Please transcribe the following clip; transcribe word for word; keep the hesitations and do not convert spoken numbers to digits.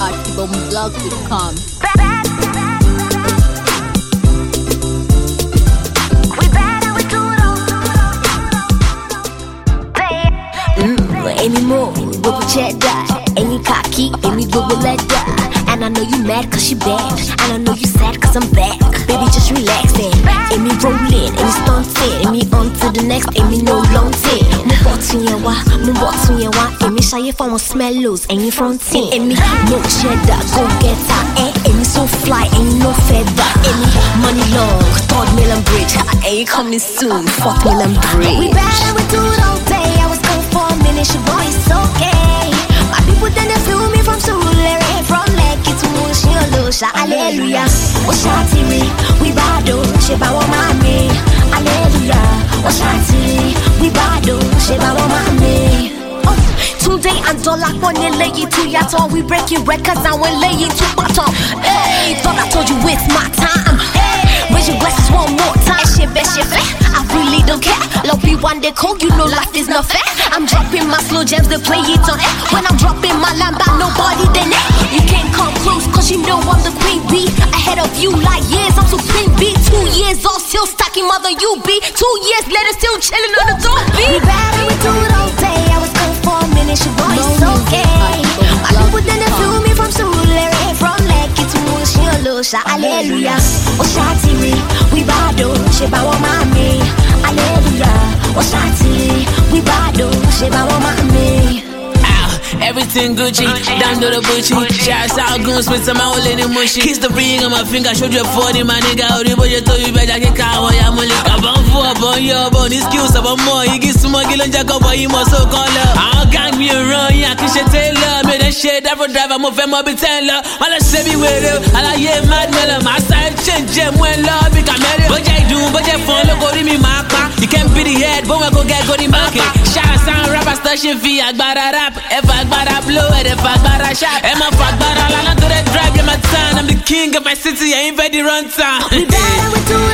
party bomb blog dot com. Anymore, double cheddar, any cocky, any double leather. And I know you mad cause she bad, and I know you sad cause I'm back. Baby, just relaxing, and me rolling, and me stunting, and me on to the next, and me no long tail. Mo bottom ya wa, mo bottom ya wa, and me shy if I want smell loose, and you fronting, and me no cheddar, go get her, and, and me so fly, and you no feather, and me money long, third Milan Bridge, and you coming soon, fuck Milan Bridge. We bad and we do it all day, I was going for a minute, your voice okay. My people then they feel me from Sulere, from Lekki to Mushiolosha, hallelujah. Oshati, we bado, Sheba wa mami, hallelujah. Oshati, we bado, Sheba wa mami. Today and dollar money lay it to ya tall. We breaking records and we lay it to bottom. Hey, thought I told you it's my time. Hey, raise your glasses one more time. Shit, best shit, I really don't care. Love me one day cold, you know life is not fair. I'm dropping my slow jams, they play it on air. When I'm dropping my lamba, nobody then it. You can't come close, cause you know I'm the queen bee. Ahead of you like years, I'm supreme B. Two years old, still stacking mother you be. Two years later, still chilling on the door B. We bad and we do it all day. I was going for a minute, your voice okay. My people then they feel me from Sulere, from Lekki to Mushiolosha, hallelujah. Oshati, we bado, Sheba wa mami, hallelujah. Oshati, we bado, Sheba wa mami. Everything Gucci, down to the Gucci. Shouts out goons with some old lady mushy. Kiss the ring on my finger, showed you forty, my nigga. How the boy you told you better get car while I'm only about four upon your bone. These skills about more. You get some more gil and jack up, but you must so call up. I'll gang me around, yeah, Kiss your tailor. Made that shit, that for drive, I'm a femme, be tailor. All I say me with you, all I hear mad melon. My side change, jam when love, we can marry. But I do, but I phone, look at me, my car. You can't be the head, but we go get go the market. Shouts out rappers, station fee, I got a rap. If I Bara blow it if I bara shot. And my fuck bara lana to the drive, yeah my son. I'm the king of my city, I ain't ready run time. We bad and we do